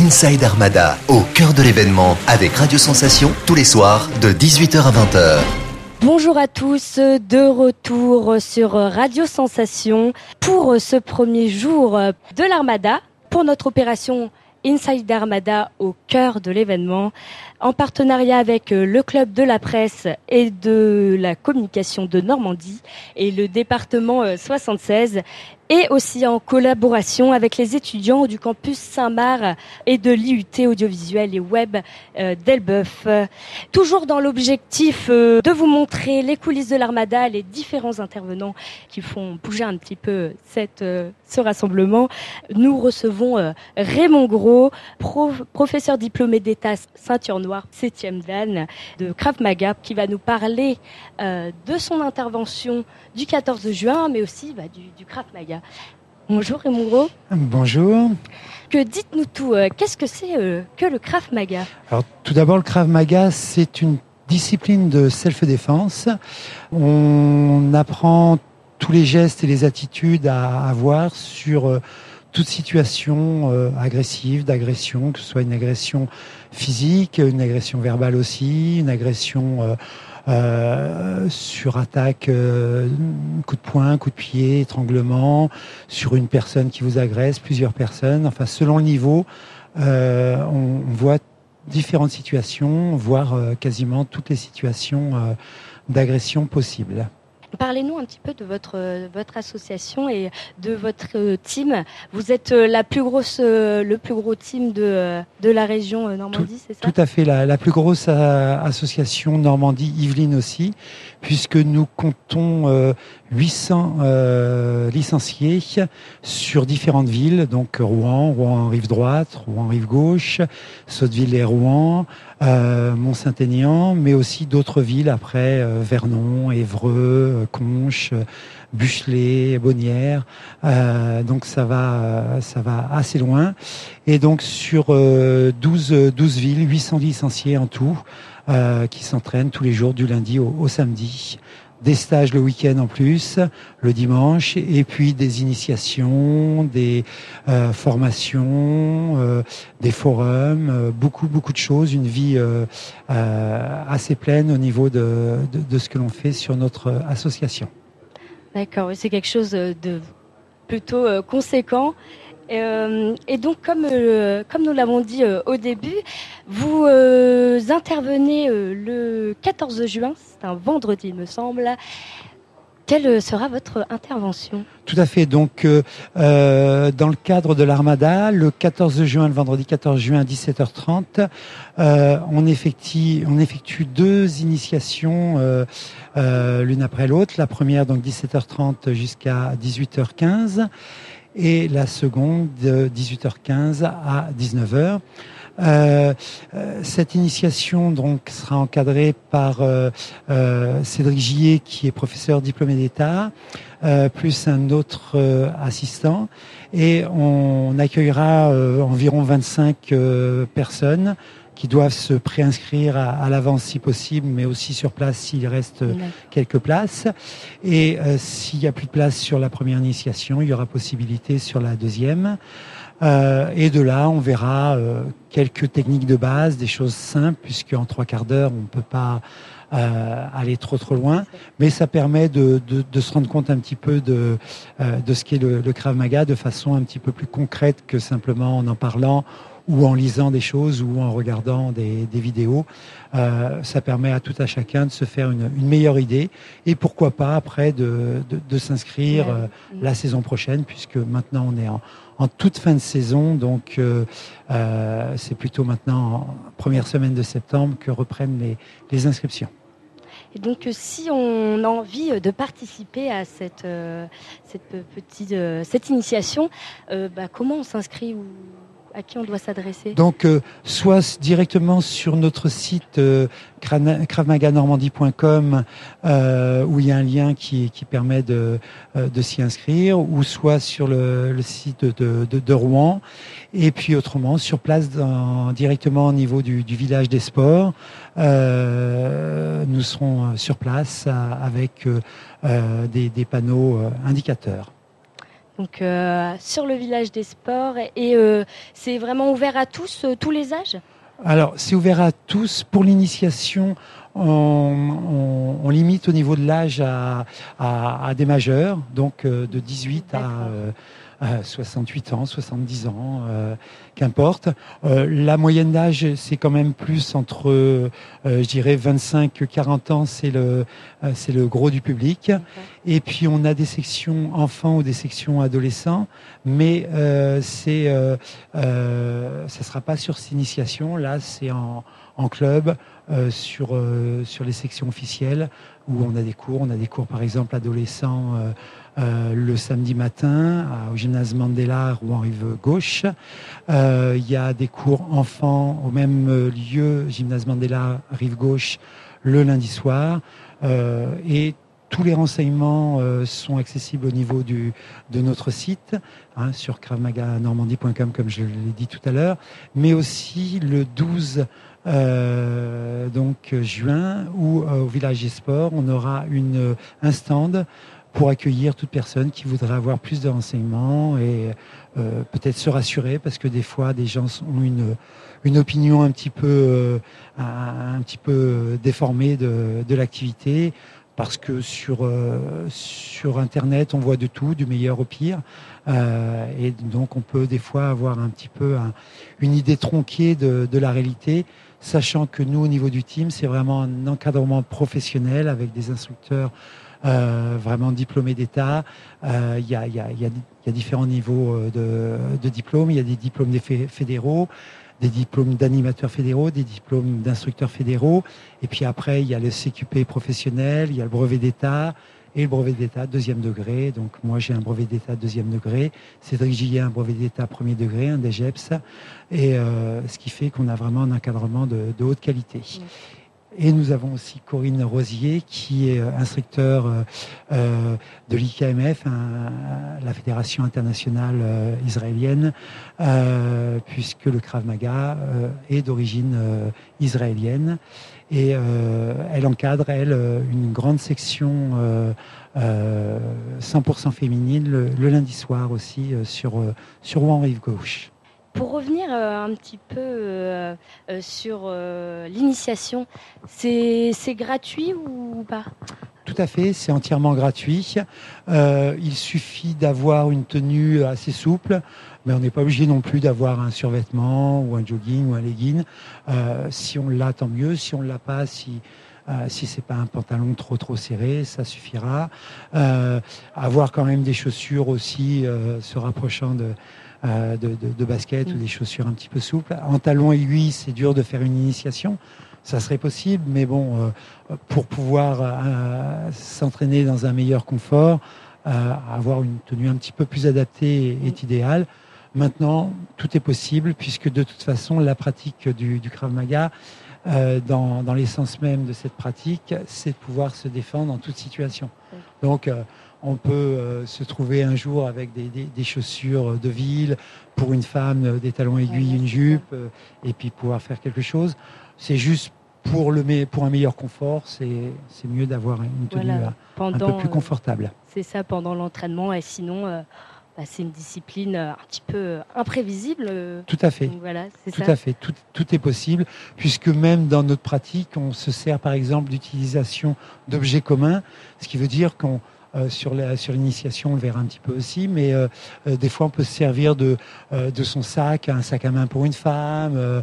Inside Armada, au cœur de l'événement, avec Radio Sensation, tous les soirs, de 18h à 20h. Bonjour à tous, de retour sur Radio Sensation pour ce premier jour de l'Armada, pour notre opération Inside Armada au cœur de l'événement, en partenariat avec le Club de la Presse et de la Communication de Normandie et le département 76, et aussi en collaboration avec les étudiants du campus Saint-Marc et de l'IUT audiovisuel et web d'Elbeuf. Toujours dans l'objectif de vous montrer les coulisses de l'Armada, les différents intervenants qui font bouger un petit peu ce rassemblement. Nous recevons Raymond Gros, professeur diplômé d'État ceinture noire 7e dan de Krav Maga, qui va nous parler de son intervention du 14 juin, mais aussi du Krav Maga. Bonjour Raymond Gros. Bonjour. Dites-nous tout, qu'est-ce que c'est que le Krav Maga ? Alors tout d'abord, le Krav Maga, c'est une discipline de self-défense. On apprend tous les gestes et les attitudes à avoir sur toute situation agressive, d'agression, que ce soit une agression physique, une agression verbale aussi, une agression sur attaque, coup de poing, coup de pied, étranglement, sur une personne qui vous agresse, plusieurs personnes. Enfin, selon le niveau, on voit différentes situations, voire quasiment toutes les situations d'agression possibles. Parlez-nous un petit peu de votre association et de votre team. Vous êtes le plus gros team de la région Normandie, c'est ça ? Tout à fait, la plus grosse association Normandie, Yvelines aussi, puisque nous comptons 800 licenciés sur différentes villes, donc Rouen en rive droite, Rouen en rive gauche, Sotteville et Rouen, Mont-Saint-Aignan, mais aussi d'autres villes après, Vernon, Évreux, Conches, Buchelet, Bonnières. Donc ça va assez loin. Et donc sur 12 villes, 800 licenciés en tout, qui s'entraînent tous les jours du lundi au samedi. Des stages le week-end en plus, le dimanche, et puis des initiations, des formations, des forums, beaucoup de choses, une vie assez pleine au niveau de ce que l'on fait sur notre association. D'accord, c'est quelque chose de plutôt conséquent. Et donc, comme nous l'avons dit au début, vous intervenez le 14 juin, c'est un vendredi, il me semble. Quelle sera votre intervention ? Tout à fait. Donc, dans le cadre de l'Armada, le 14 juin, le vendredi 14 juin à 17h30, on effectue 2 initiations l'une après l'autre. La première, donc 17h30 jusqu'à 18h15. Et la seconde de 18h15 à 19h. Cette initiation donc sera encadrée par Cédric Gillet, qui est professeur diplômé d'État, plus un autre assistant, et on accueillera environ 25 personnes qui doivent se préinscrire à l'avance si possible, mais aussi sur place s'il reste quelques places. Et s'il n'y a plus de place sur la première initiation, il y aura possibilité sur la deuxième. Et de là, on verra quelques techniques de base, des choses simples, puisque en 3/4 d'heure, on ne peut pas aller trop loin. Mais ça permet de se rendre compte un petit peu de ce qu'est le Krav Maga de façon un petit peu plus concrète que simplement en parlant ou en lisant des choses ou en regardant des vidéos. Ça permet à tout à chacun de se faire une meilleure idée, et pourquoi pas après de s'inscrire la saison prochaine, puisque maintenant on est en toute fin de saison, donc c'est plutôt maintenant en première semaine de septembre que reprennent les inscriptions. Et donc, si on a envie de participer à cette initiation, comment on s'inscrit ou à qui on doit s'adresser ? Donc, soit directement sur notre site kravmaganormandie.com, où il y a un lien qui permet de s'y inscrire, ou soit sur le site de Rouen, et puis autrement sur place directement au niveau du village des sports. Nous serons sur place avec des panneaux indicateurs. Donc sur le village des sports et c'est vraiment ouvert à tous, tous les âges. Alors c'est ouvert à tous. Pour l'initiation, on limite au niveau de l'âge à des majeurs, donc de 18 à 68 ans, 70 ans, qu'importe. La moyenne d'âge, c'est quand même plus entre, je dirais, 25-40 ans, c'est le gros du public. Okay. Et puis on a des sections enfants ou des sections adolescents, mais ça sera pas sur cette initiation. Là, c'est en club, sur les sections officielles où on a des cours. On a des cours, par exemple, adolescents le samedi matin au gymnase Mandela, Rouen-Rive-Gauche. Il y a des cours enfants au même lieu, gymnase Mandela, Rive-Gauche, le lundi soir. Et tous les renseignements sont accessibles au niveau de notre site, sur kravmaganormandie.com, comme je l'ai dit tout à l'heure, mais aussi le 12 juin, où au village des sports, on aura un stand pour accueillir toute personne qui voudrait avoir plus de renseignements et peut-être se rassurer, parce que des fois des gens ont une opinion un petit peu déformée de l'activité, parce que sur Internet on voit de tout, du meilleur au pire, et donc on peut des fois avoir un petit peu une idée tronquée de la réalité, sachant que nous, au niveau du team, c'est vraiment un encadrement professionnel avec des instructeurs vraiment diplômés d'État. Il y a différents niveaux de diplômes. Il y a des diplômes fédéraux, des diplômes d'animateurs fédéraux, des diplômes d'instructeurs fédéraux. Et puis après, il y a le CQP professionnel, il y a le brevet d'État et le brevet d'État deuxième degré. Donc moi, j'ai un brevet d'État deuxième degré. Cédric Gillet a un brevet d'État premier degré, un DGEPS. Et ce qui fait qu'on a vraiment un encadrement de haute qualité. Et nous avons aussi Corinne Rosier, qui est instructeur de l'IKMF, la Fédération internationale israélienne, puisque le Krav Maga est d'origine israélienne. Et elle encadre, une grande section 100% féminine le lundi soir aussi sur Rouen-Rive-Gauche. Pour revenir un petit peu sur l'initiation, c'est gratuit ou pas ? Tout à fait, c'est entièrement gratuit. Il suffit d'avoir une tenue assez souple, mais on n'est pas obligé non plus d'avoir un survêtement ou un jogging ou un legging. Si on l'a, tant mieux. Si on ne l'a pas, si c'est pas un pantalon trop serré, ça suffira. Avoir quand même des chaussures aussi se rapprochant de basket ou des chaussures un petit peu souples. En talons aiguilles, c'est dur de faire une initiation. Ça serait possible, mais bon, pour pouvoir s'entraîner dans un meilleur confort, avoir une tenue un petit peu plus adaptée est idéal. Maintenant, tout est possible, puisque de toute façon, la pratique du Krav Maga, dans l'essence même de cette pratique, c'est de pouvoir se défendre en toute situation. Donc, on peut se trouver un jour avec des chaussures de ville, pour une femme, des talons aiguilles, une jupe, et puis pouvoir faire quelque chose. C'est juste pour un meilleur confort, c'est mieux d'avoir une tenue un peu plus confortable. C'est ça, pendant l'entraînement, et sinon, c'est une discipline un petit peu imprévisible. Tout à fait. Donc, voilà, tout à fait. Tout est possible, puisque même dans notre pratique, on se sert par exemple d'utilisation d'objets communs, ce qui veut dire qu'on sur l'initiation, on le verra un petit peu aussi, mais des fois on peut se servir de son sac, un sac à main pour une femme,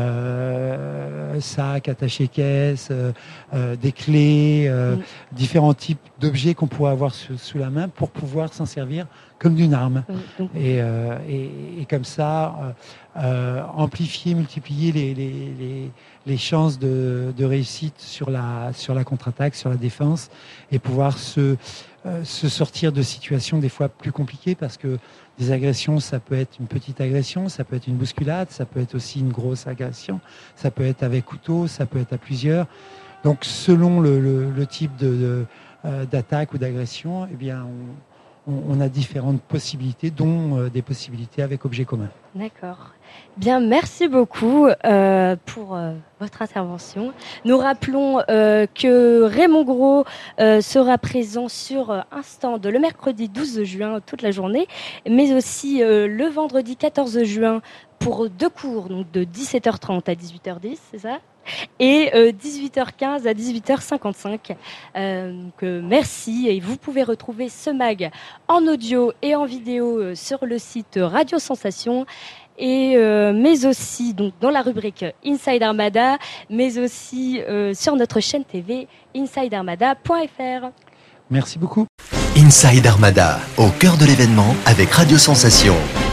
sac, attaché caisse, des clés, différents types d'objets qu'on pourrait avoir sous la main pour pouvoir s'en servir comme d'une arme. Et comme ça, amplifier, multiplier les chances de réussite sur la contre-attaque, sur la défense, et pouvoir se sortir de situations des fois plus compliquées, parce que des agressions, ça peut être une petite agression, ça peut être une bousculade, ça peut être aussi une grosse agression, ça peut être avec couteau, ça peut être à plusieurs. Donc selon le type d'attaque ou d'agression, eh bien on a différentes possibilités, dont des possibilités avec objets communs. D'accord. Bien, merci beaucoup pour votre intervention. Nous rappelons que Raymond Gros sera présent sur un stand le mercredi 12 juin toute la journée, mais aussi le vendredi 14 juin pour 2 cours, donc de 17h30 à 18h10, c'est ça ? Et 18h15 à 18h55. Merci, et vous pouvez retrouver ce mag en audio et en vidéo sur le site Radio Sensation, et mais aussi donc dans la rubrique Inside Armada, mais aussi sur notre chaîne TV insidearmada.fr. Merci beaucoup. Inside Armada, au cœur de l'événement avec Radio Sensation.